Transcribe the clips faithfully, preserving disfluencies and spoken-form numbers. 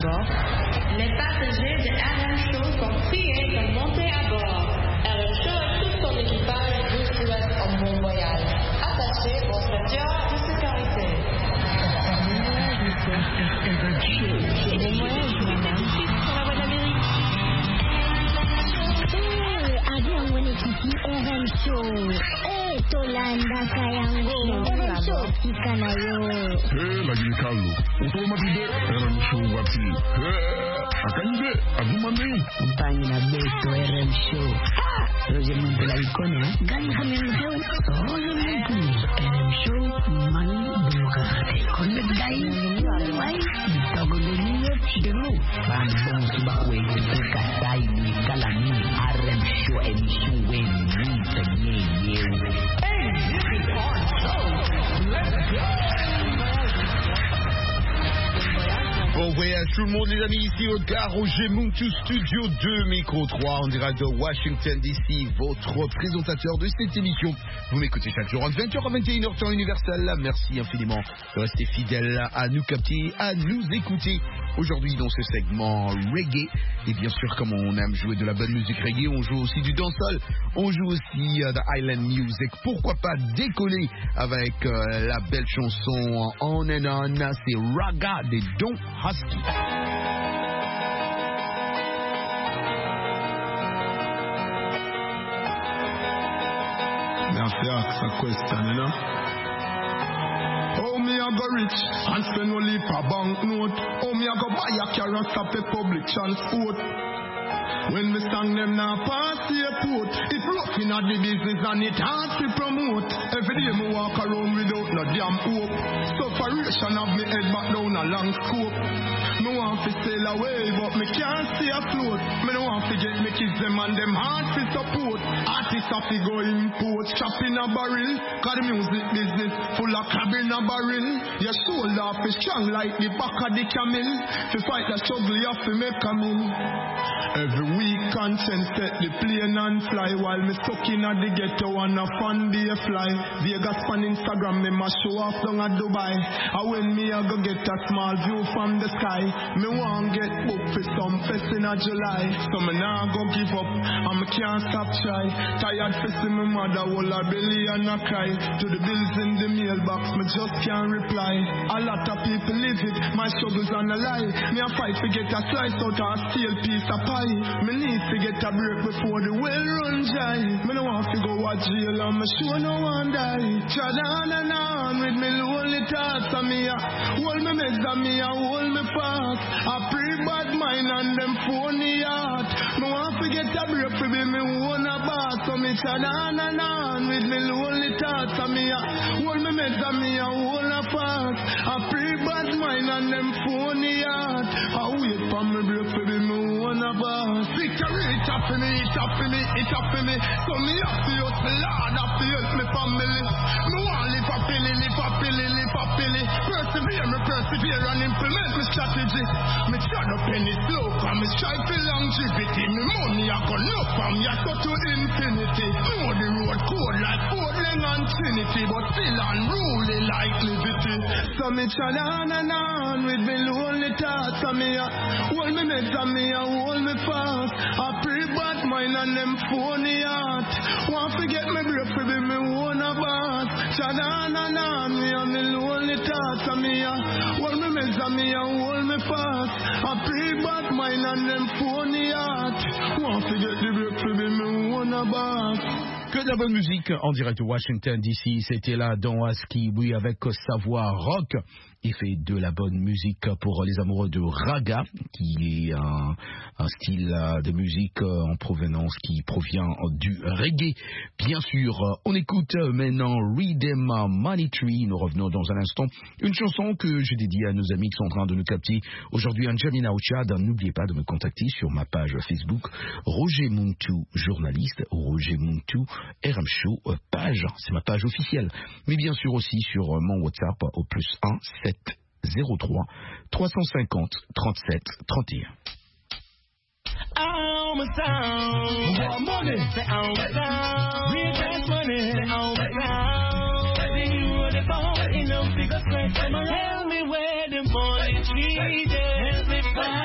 Les passagers de R M Show sont priés de monter à bord. R M Show et tout son équipage vous souhaitent un bon voyage. Attachez vos ceintures de sécurité. C'est des voyages, madame. Pour la voie d'Amérique. Eh, avion mwenyekiti R M Show. Eh, Tolanda Kayango. R M Show Kikanayo. Eh, lagi kalu. Otomatis R M Show wati. Eh, akanje, agumane. Mpani na beto R M Show. Roger Muntu la ikone, gani kami ang show. Roger Muntu. R M Show, mani buka. Konde gai, wai. Togo de niyo chidero. Bambong subakwe, katai ni kalani. R M Show emission wen ni tenye yew. Hey, this is our show. Let's go. Bon voyage tout le monde les amis, ici au gare Roger Muntu Studio deux, micro trois, en direct de Washington D C, votre présentateur de cette émission. Vous m'écoutez chaque jour entre vingt heures à vingt et une heures temps universel. Merci infiniment de rester fidèle à nous capter, à nous écouter. Aujourd'hui dans ce segment reggae, et bien sûr comme on aime jouer de la bonne musique reggae, on joue aussi du dancehall, on joue aussi euh, de Island Music. Pourquoi pas décoller avec euh, la belle chanson On and On, c'est Raga des Don Husky. Merci à sa question, you know. Oh, me I go rich and spend only for banknote. Oh, me I go buy a car and stop the public transport. When we stand them now pass the airport, it's rough in the business and it hard to promote. Every day me walk around without no damn hope. Sufferation of me head back down a long scope. Me want to sail away but me can't stay afloat. Me no want to get me kids them and them hard to support. Artists have to go import, shop in a barrel. Cause the music business full of crab in a barrel. Your shoulder is strong like the back of the camel. To fight the struggle you have to make a meal. Every week conscience set the plane and fly. While me stuck in at the ghetto and a fun day fly. Vegas on Instagram me ma show off down at Dubai. And when me I go get a small view from the sky, me want get booked for some fest in a July. So me nah go give up and me can't stop try. Tired for see me mother hold her belly and a cry. To the bills in the mailbox me just can't reply. A lot of people live it, my struggles on a lie. Me a fight to get a slice out of a steel piece of pie. Me need to get a break before the well run dry. Me no want to go to jail and me sure no one die. Chad on and on with me lonely thoughts and me a hold me meds and me a hold me fast. I pray bad mind and them phony heart. Me want to get a break to be me own a boss. So me chad on and on with me lonely thoughts and me a hold me meds and me a hold a fast. I pray bad mind and them phony heart. I wait for me break to be me own a boss. Victory, it up for me, it up for me, it up for me. So me have to use the Lord, have to use my family. Me want live happily, live happily, live happily. Persevere, me persevere and implement my strategy. Me try to penny slow, and me strive for longevity. Me money I got no from ya so to infinity. Know the road code like Portland and Trinity, but still unruly like liberty. So me try on and on with me lonely thoughts, and me a hold me meds and me a hold me fast. I pray bad mind and them phony heart. Want to get me break to be me own a boss. Chad on and on me and me lonely thoughts, and me a hold me meds and me a hold me fast. I pray bad mind and them phony heart. Want to get the break to be me own a boss. Que de la bonne musique en direct de Washington D C, c'était là dans Husky, oui, avec Savoir Rock. Il fait de la bonne musique pour les amoureux de Raga, qui est un, un style de musique en provenance qui provient du reggae. Bien sûr, on écoute maintenant Rhythm Money Tree. Nous revenons dans un instant. Une chanson que je dédie à nos amis qui sont en train de nous capter aujourd'hui, Angelina Ochad. N'oubliez pas de me contacter sur ma page Facebook, Roger Muntu, journaliste, Roger Muntu, R M Show, page, c'est ma page officielle. Mais bien sûr aussi sur mon WhatsApp au plus un sept zéro trois trois cent cinquante trente-sept trente et un. I'm a sound. More money. Say I'm a sound. Real cash money. Say I'm a sound. Every you the phone. Enough figure straight. Tell me where the money treated. Help me find.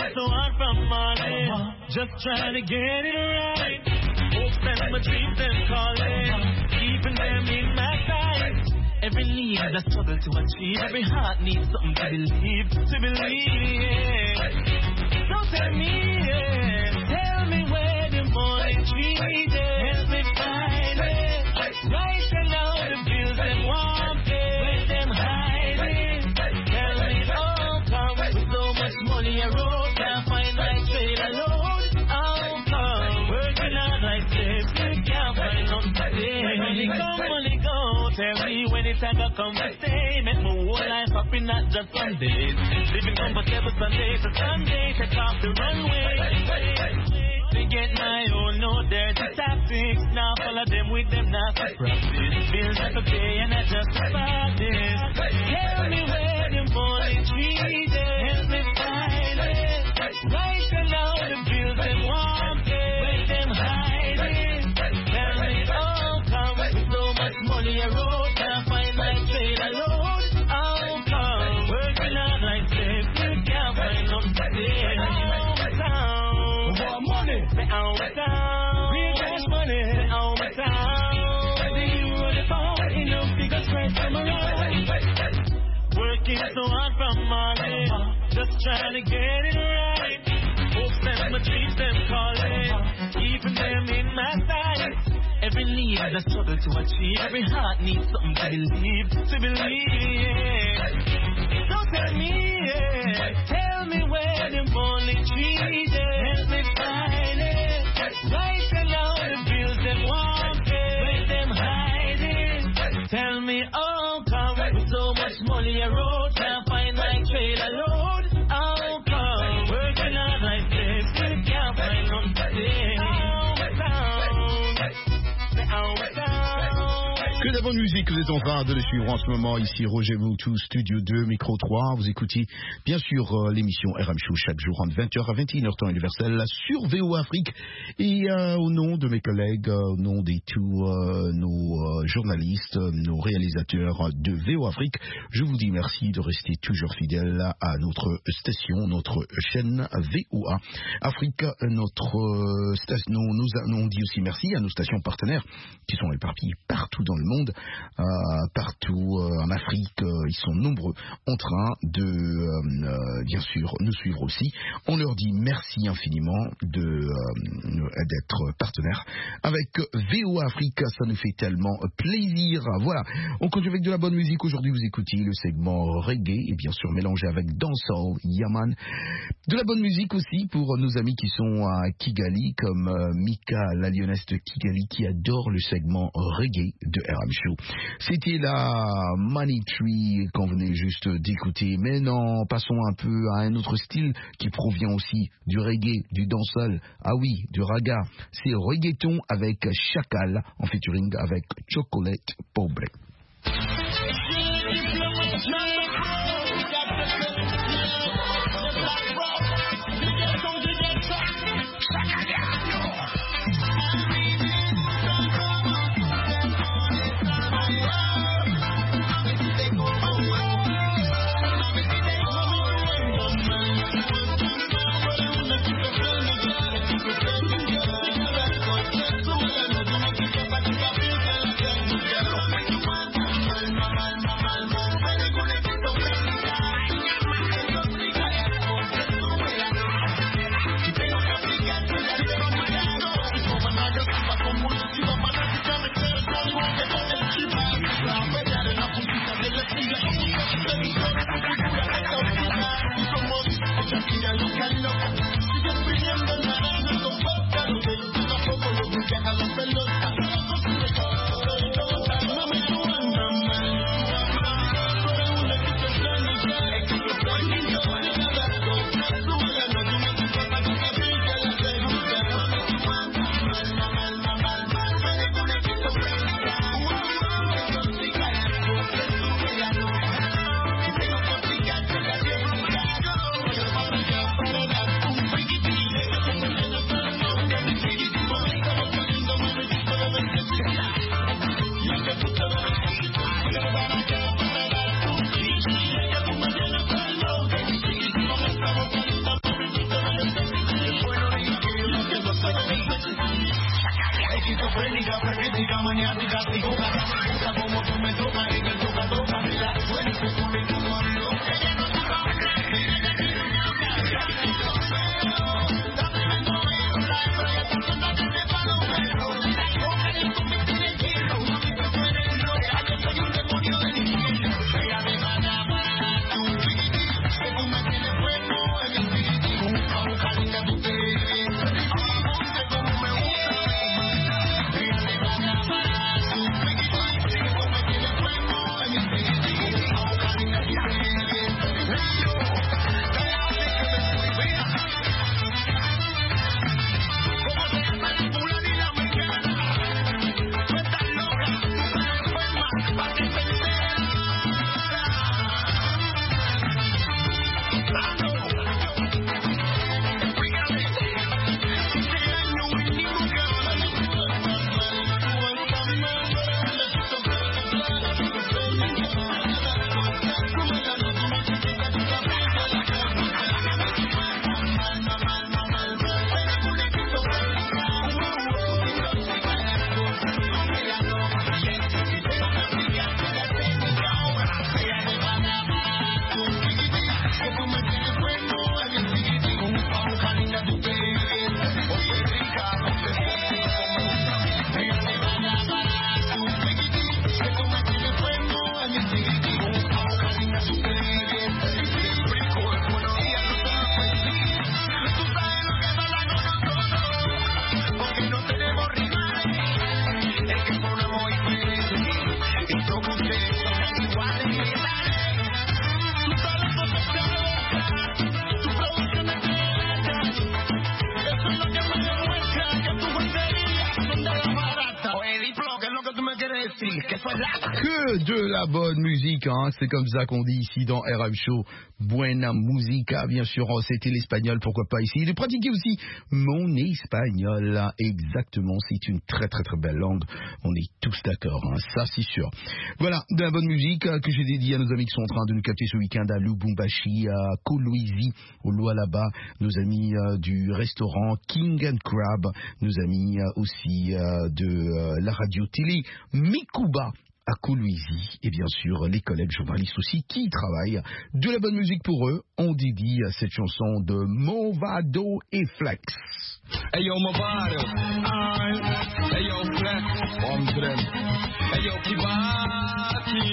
so hard from morning, just trying to get it right. Hopes and my dreams them calling, keeping them in my sight. Every need a struggle to achieve, every heart needs something to believe, to believe, yeah. So tell me, yeah, tell me where the morning tree is, help me find it. Right now the bills them want it, where them hiding. Tell me how come with so much money I wrote, can't find my trailer load. How come working hard like this, you can't find nothing to say. Money go, money go, tell me when it's time to come to stay. Make my whole life happy, not just some days. Living comfortable Sunday to Sunday, take off the runway. To get my own, no dirty tactics. Now follow them with them, not to practice. Bills have to pay and I just practice. Tell me where the money trees is, help me find it. Right now the bills them want it, where them hiding. Tell me how come with so much money I wrote, can't find my trailer load. How come working hard like this, you can't find nothing to say. More money, say all the time. Real cash money, say all the time. The euro, the pound, enough figures right from around. Working so hard from morning, just trying to get it right. Hopes and my dreams them calling, keeping them in my sight. Every need a struggle to achieve, every heart needs something to believe, to believe, yeah. So tell me, yeah, tell me where the money tree is, help me find it. Right now the bills them want it, where them hiding. Tell me how come with so much money I wrote, can't find my trailer load. How come working hard like this, you can't find nothing to say. Que de la bonne musique, vous êtes en train de le suivre en ce moment. Ici Roger Moutou, Studio deux, Micro trois. Vous écoutez bien sûr euh, l'émission R M Show chaque jour entre vingt heures à vingt et une heures temps universel sur V O Afrique. Et euh, au nom de mes collègues, euh, au nom de tous euh, nos euh, journalistes, euh, nos réalisateurs de V O Afrique, je vous dis merci de rester toujours fidèles à notre station, notre chaîne V O A Afrique. Notre euh, station, nous, nous, nous on dit aussi merci à nos stations partenaires qui sont éparpillées partout dans le monde. Monde, euh, partout euh, en Afrique, euh, ils sont nombreux en train de, euh, euh, bien sûr, nous suivre aussi. On leur dit merci infiniment de euh, d'être partenaires avec V O A Afrique. Ça nous fait tellement plaisir. Voilà, on continue avec de la bonne musique. Aujourd'hui, vous écoutez le segment reggae et bien sûr mélangé avec dancehall, Yaman. De la bonne musique aussi pour nos amis qui sont à Kigali, comme euh, Mika, la lionesse de Kigali, qui adore le segment reggae de R M Show. C'était la Money Tree qu'on venait juste d'écouter. Mais non, passons un peu à un autre style qui provient aussi du reggae, du dancehall. Ah oui, du raga. C'est reggaeton avec Chacal en featuring avec Chocolate Pobre. la frenética, maniática, psicópata, como tú me tocas y que toca, toca, me la suelto con el mundo a lo que ya no te va a creer. Que de la bonne musique, hein. C'est comme ça qu'on dit ici dans R M Show. Buena musica, bien sûr, c'était l'espagnol, pourquoi pas ici. De pratiquer aussi mon espagnol, exactement, c'est une très très très belle langue. On est tous d'accord, hein. Ça c'est sûr. Voilà, de la bonne musique que j'ai dédiée à nos amis qui sont en train de nous capter ce week-end à Lubumbashi, à Kolwezi, au Lualaba, nos amis euh, du restaurant King and Crab, nos amis euh, aussi euh, de euh, la radio-télé Mikuba à Kolwezi, et bien sûr les collègues journalistes aussi qui travaillent. De la bonne musique pour eux, on dédie à cette chanson de Movado et Flex. Hey yo Movado, hey yo Flex, on them. Hey yo Kibaki,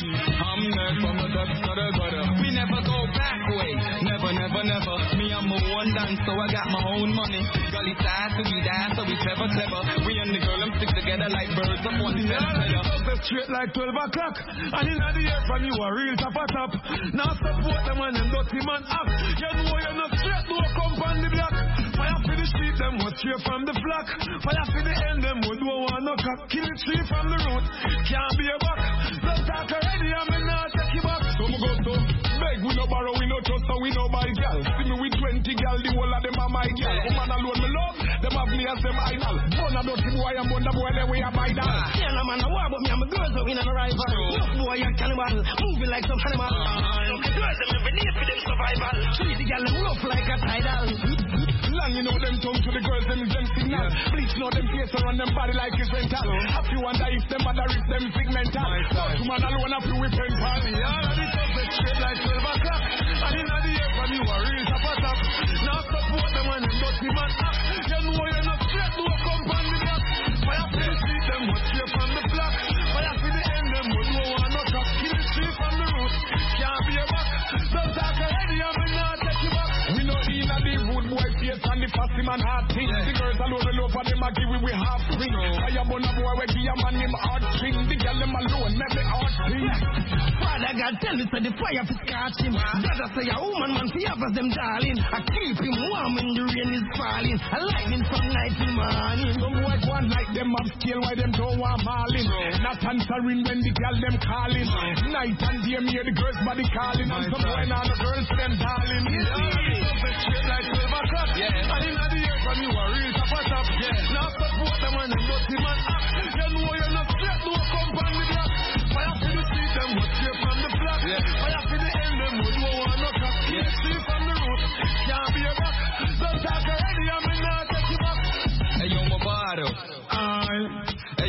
I'm there from the depths of the gutter. We never go back way, never, never, never. Me I'm a one dance, so I got my own money. Gully side, so we die, so we clever, clever. We and the girl, them stick together like birds of one feather. Straight like twelve o'clock, and in the air from you a real top a top. Now support them and them dirty man up. You know you're not straight, no come on the block. Fire for the street, them was straight from the flock. Fire for the end, them would don't want no cock. Kill the tree from the root, can't be a buck. Don't talk already, I'm not take you back. So we go to beg, we no borrow, we no trust, so we no buy gal. See me with twenty gal, the whole of them are my gal. Woman alone me love, them have me as them idol. Born a dirty boy, and born the boy, then we are my dad. Yeah, no man, no war, but me I'm a girl, so we not a rival. No boy, you're cannibal, moving like some animal. The girls, them never need for them survival. Treat the gal, them rough like a tidal. Long, you know them tongue to the girls, them is them signal. Bleach, know them face around them body like it's rental. Have you wonder if them mother is them segmental. Two man alone, have you with pen pal. Yeah, and it's up straight like twelve o'clock. And in the air from you a real top a top. Now support them and them dirty man up. You know you're not straight, no come on the block. Fire for the street, them was straight from the block. Fire for the end, them would no one no cock. Kill the tree from the root, can't be a back. Don't talk already, I'm not take you back. We know in a the wood boy face and the fussy man hard thing. The girls alone, the love for them a give we we half ring. Fire burn a boy, we give a man him hard string. The girl them alone, make me hard string. Father God tell me say the fire fi catch him. Brother say a woman man fi have them darling. I keep him warm when the rain is falling. I lightning from night till morning. Some boy want like them have scale, why them don't want mauling. Not answering when the girl them calling. Night and day me hear the girls body calling. And some boy now the girls them darling. Straight like twelve o'clock. And in the air from you a real top a top. Now support them and them dirty man up. You know you're not straight, no come on the block. Fire for the street, them was straight from the block. Fire for the end, them would no one no cock. Kill the tree from the root, can't be a back. Don't talk already, I'm not take you back. Hey yo, Movado. Aye.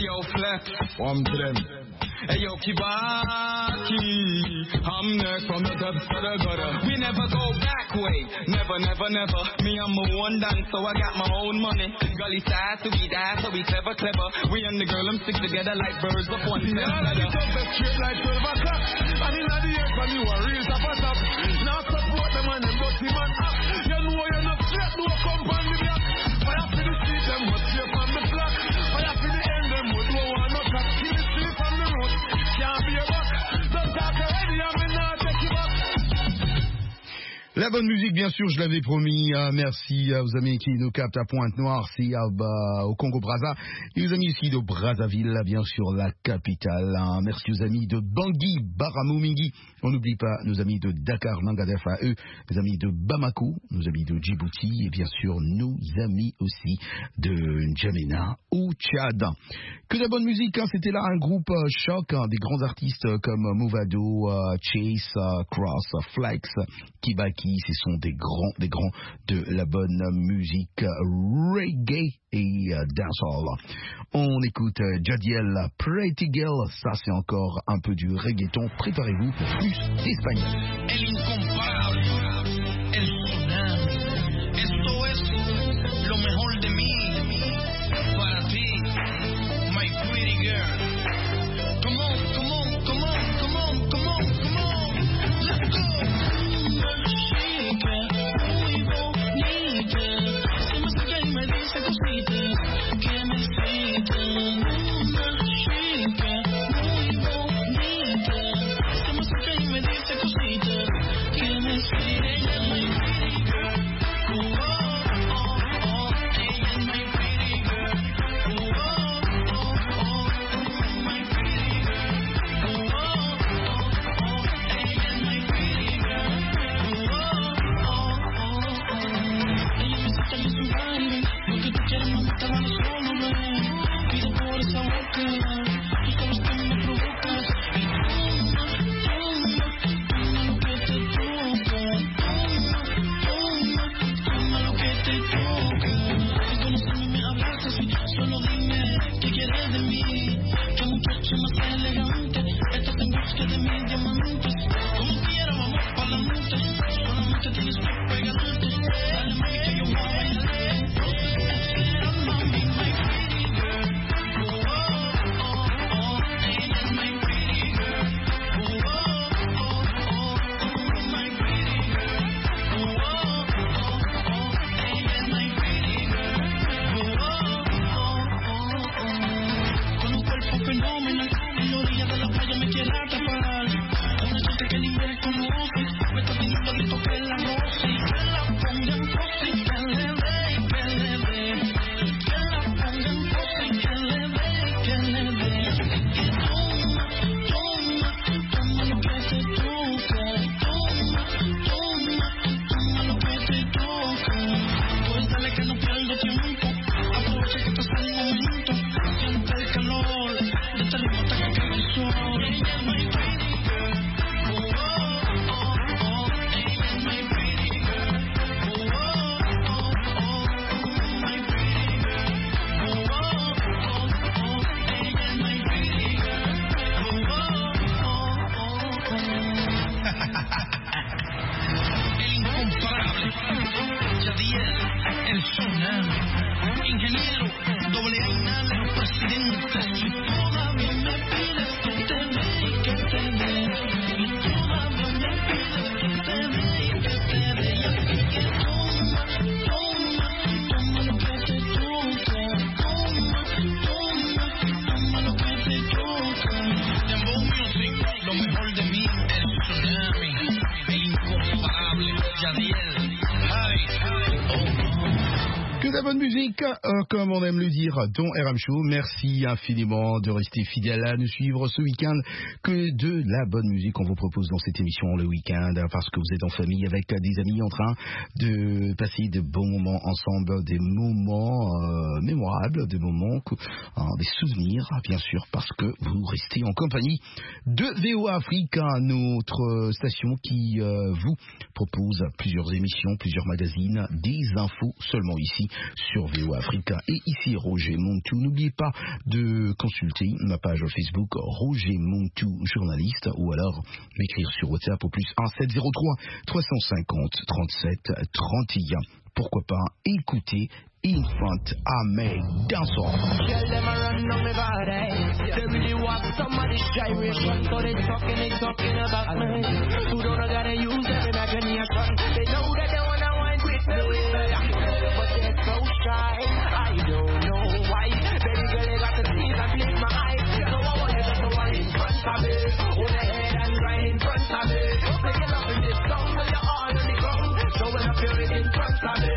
One to them. Hey yo, Kibaki, I'm next from the depths of the gutter. We never go back way, never, never, never. Me, I'm a one dance, so I got my own money. Gully side, so we die, so we clever, clever. We and the girl, I'm stick together like birds of one feather. Yeah, like it's up the straight like twelve o'clock. And in the years when you are real top of top. Now support them and them dirty man up. You know you're not straight, no come on the block. Fire for the street, them must stay from the block. Fire for the end, them would no one not touch. Kill the street from the road. Can't be a buck. Don't talk already, I'm in now, take you back. La bonne musique, bien sûr, je l'avais promis. Euh, merci euh, aux amis qui nous captent à Pointe-Noire, si, euh, bah, au Congo-Brazza, et aux amis ici de Brazzaville, bien sûr, la capitale. Hein. Merci aux amis de Bangui, Baramumingi. On n'oublie pas nos amis de Dakar, Mangadef à eux, nos amis de Bamako, nos amis de Djibouti, et bien sûr, nos amis aussi de N'Djamena au Tchad. Que de la bonne musique, hein. C'était là un groupe euh, choc, hein, des grands artistes comme Movado, euh, Chase, euh, Cross, euh, Flex, Kibaki. Ce sont des grands, des grands de la bonne musique reggae et euh, dancehall. On écoute euh, Jadiel, Pretty Girl. Ça, c'est encore un peu du reggaeton. Préparez-vous pour plus d'espagnol. El incomparable, el tsunami. Esto es lo mejor de mí. Para ti, my pretty girl. Come on, come on, come on, come on, come on, come on. Let's go. Euh, comme on aime le dire dans R M Show, merci infiniment de rester fidèle à nous suivre ce week-end. Que de la bonne musique on vous propose dans cette émission le week-end, parce que vous êtes en famille avec des amis en train de passer de bons moments ensemble, des moments euh, mémorables, des moments, hein, des souvenirs, bien sûr, parce que vous restez en compagnie de V O A Afrique, notre station qui euh, vous propose plusieurs émissions, plusieurs magazines, des infos seulement ici sur V O Africa. Et ici Roger Montou. N'oubliez pas de consulter ma page Facebook Roger Montou journaliste ou alors m'écrire sur WhatsApp au plus un sept zéro trois trois cent cinquante trente-sept trente et un. Pourquoi pas écouter Infant Ahmed Dancehall. Tell them I run down my body. They really want somebody gyration, so they talking, they talking about me. Who don't gotta use their imagination. They know that they wanna wind with me, but they're so shy. I don't know why. Baby girl, they got the teeth and blink my eyes. So I want you to go on in front of me, hold your head and grind in front of me. Say you love in this song, so you're all on the ground. Showing up your in front of me.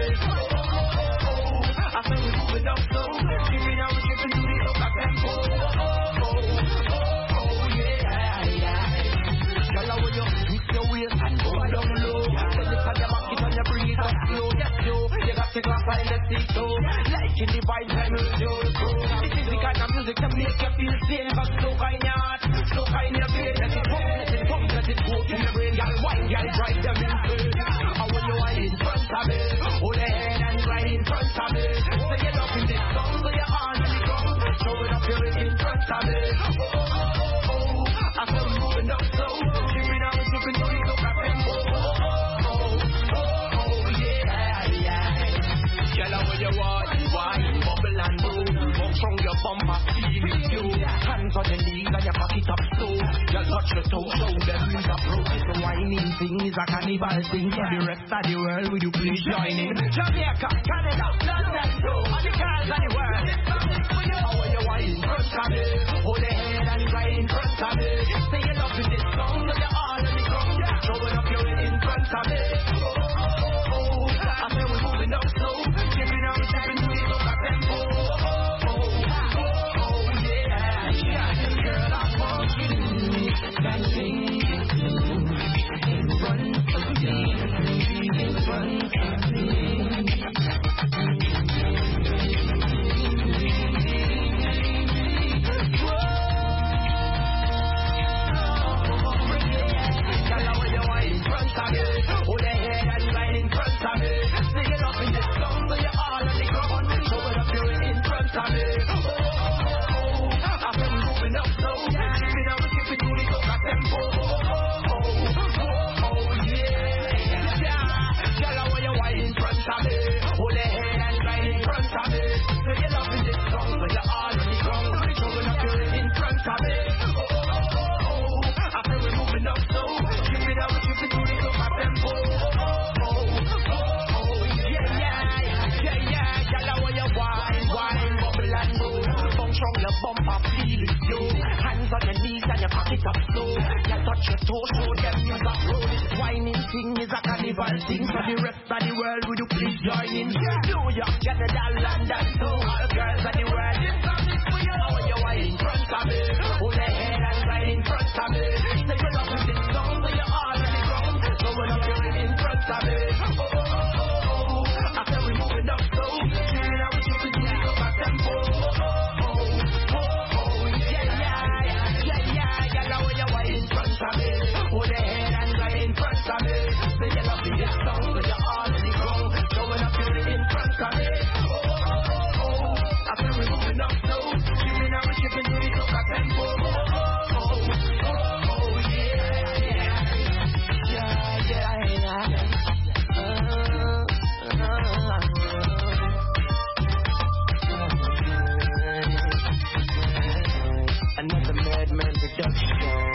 I said we moving up slow, giving out, giving to the local tempo. Oh, oh, oh, oh, yeah, yeah. Girl, when you mix your waist and go down low, when you turn your back, it on your breathe up slow. Yes, yo, you got to go find the seat, so like in the vibe, time will show go. This is the kind of music that make you feel safe, but slow kind of heart, slow kind of pain. Let it pump, let it pump, let it go to your brain. Girl, wine, girl, drive them in pain. And when you are in front of me, hold your head and grind in front of me. Say you love in this song, so you're on the ground. Showing up your in front of me. Oh, oh, oh, oh. I said we're moving up slow. Giving out, giving to the local tempo. Oh, oh, oh, oh, oh, yeah, yeah. Girl, when you want, you wine, bubble and roll. Bounce from your bumper, feel it you. Hands on your knees and you back it up slow. You touch your toes, show them you approach. It's a whining thing, it's a carnival thing. For the rest of the world, will you please join in? Jamaica, Canada, London, all the girls of the world. How are you wine in front of me? Hold your head and right in front of me. Say you love with this song, so you're all on the ground. Showing up your in front of me. Oh, oh, oh, oh. I say we're moving up slow. Giving out, giving to the local tempo. Oh, oh, oh, oh, yeah, yeah. Girl, I want you dancing in front of me. In front of me. Hold your head and right in front of me. Sing it up in this song, so you're all on the ground. Showing up your in front of me. Oh, oh, oh, oh. I said we're moving up slow. Giving out, giving to the local tempo. Oh, oh, oh, oh, oh, yeah, yeah. Girl, when you wine in front of me, hold your head and right in front of me. Sing it up in this song, so you're all on the ground. Showing up your in front of me. Oh, oh, oh, oh. I said we're moving up slow. Giving out, giving to the local tempo. From your bumper, feel it, yo. Hands on your knees and you pack it up slow. You touch your toes, show them you got roll. This whining thing is a carnival thing. So the rest of the world, would you please join in? New York, Canada, London, so all the girls of the world. This song is for you. How you are in front of me? Hold your head and right in front of me. Say you love this song, so you're all on the ground. So when I'm in front of me. Oh, oh, oh, oh. I said we're moving up slow. Cheering out, we're keeping it up at tempo. Oh, oh. Hold your head and right in front of me. Say you love this song, so you're all in the ground. Showing up your in front of me. Oh, oh, oh, oh. I said we're moving up slow. Giving out, we're giving to the local tempo. Oh, oh, oh, oh, oh, yeah, yeah. Yeah, yeah, yeah. Uh, uh, uh. Another Madman production.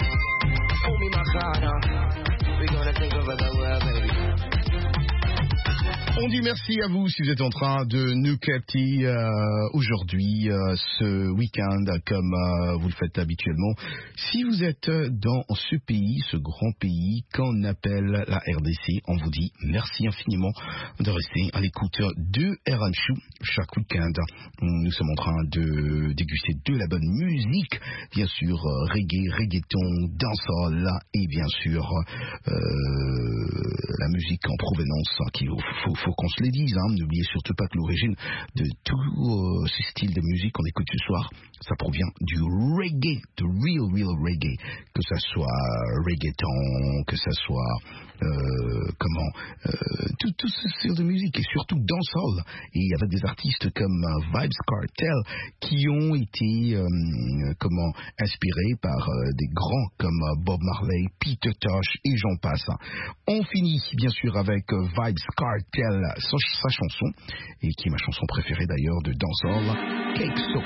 On dit merci à vous si vous êtes en train de nous capter euh, aujourd'hui, euh, ce week-end, comme euh, vous le faites habituellement. Si vous êtes dans ce pays, ce grand pays qu'on appelle la R D C, on vous dit merci infiniment de rester à l'écoute de R M Show chaque week-end. Nous sommes en train de déguster de la bonne musique, bien sûr reggae, reggaeton, dancehall et bien sûr euh, la musique en provenance qu'il faut, faut, faut qu'on se les dise, hein. N'oubliez surtout pas que l'origine de tous euh, ces styles de musique qu'on écoute ce soir, ça provient du reggae, de real, real reggae, que ça soit reggaeton, que ça soit euh, comment euh, tout, tout ce style de musique et surtout dancehall, et avec des artistes comme euh, Vybz Kartel qui ont été euh, comment inspirés par euh, des grands comme euh, Bob Marley, Peter Tosh et j'en passe. On finit bien sûr avec euh, Vybz Kartel, sa, sa chanson, et qui est ma chanson préférée d'ailleurs de dancehall, Cake Soap.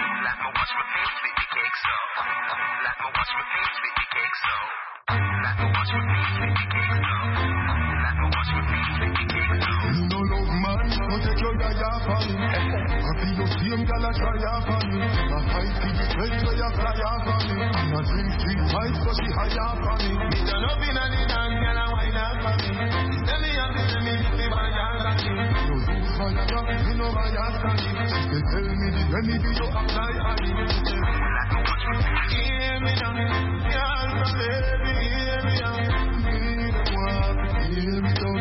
You know love man, don't take your yaya for me. I feel the same girl a try for me. I fight for the straight so you fly for me. I'm a drink street fight so she higher for me. Me turn up in a the dance, girl a wine up for me. She tell me I'm the me, she buy her for me. No use for your job, you know my ass for me. She tell me the remedy you apply for me. Hear me now, girl from baby, hear me now. Me the one, hear me now.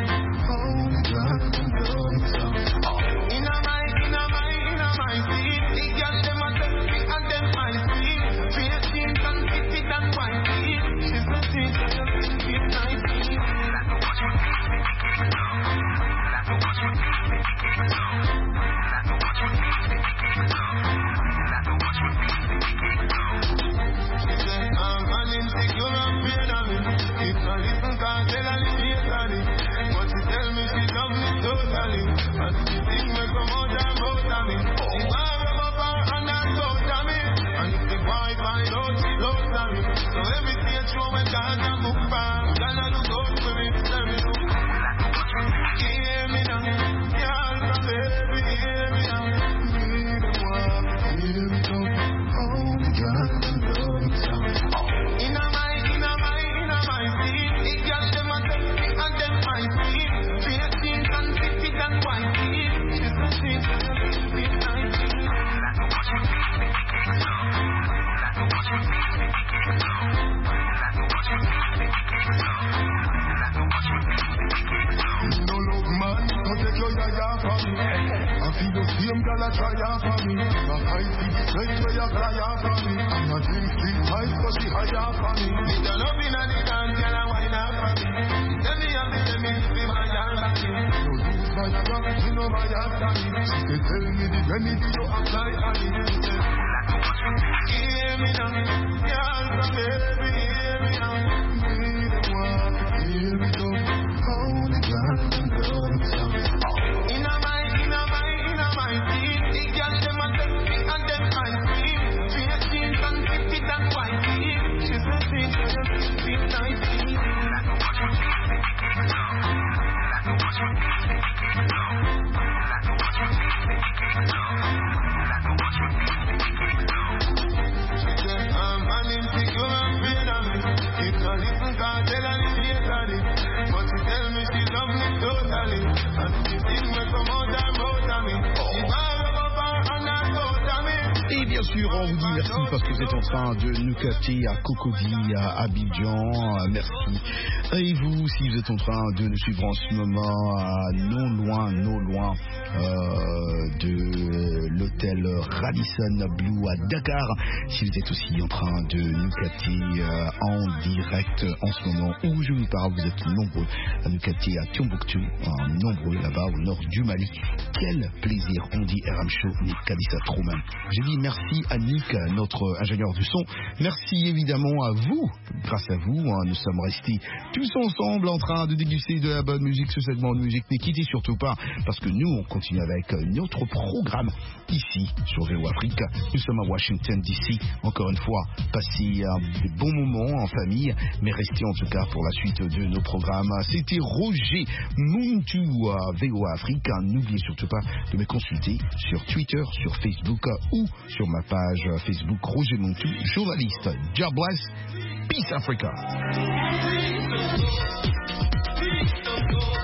De nous capter à Cocody, à Abidjan, merci. Et vous, si vous êtes en train de nous suivre en ce moment à non loin, non loin euh, de l'hôtel Radisson Blu à Dakar, si vous êtes aussi en train de nous capter euh, en direct en ce moment où je vous parle, vous êtes nombreux à nous capter à Tombouctou, euh, nombreux là-bas au nord du Mali. Quel plaisir, on dit R M Show, Nick Kadissa Trouman. Je dis merci à Nick, notre ingénieur du son. Merci évidemment à vous. Grâce à vous, hein, nous sommes restés tous ensemble en train de déguster de la bonne musique. Ce segment de musique, ne quittez surtout pas, parce que nous, on continue avec notre programme ici sur V O Afrique. Nous sommes à Washington D C. Encore une fois, passez euh, des bons moments en famille, mais restez en tout cas pour la suite de nos programmes. C'était Roger Muntu à V O Afrique. N'oubliez surtout pas de me consulter sur Twitter, sur Facebook ou sur ma page Facebook Roger Muntu, journaliste. God bless. Peace Africa.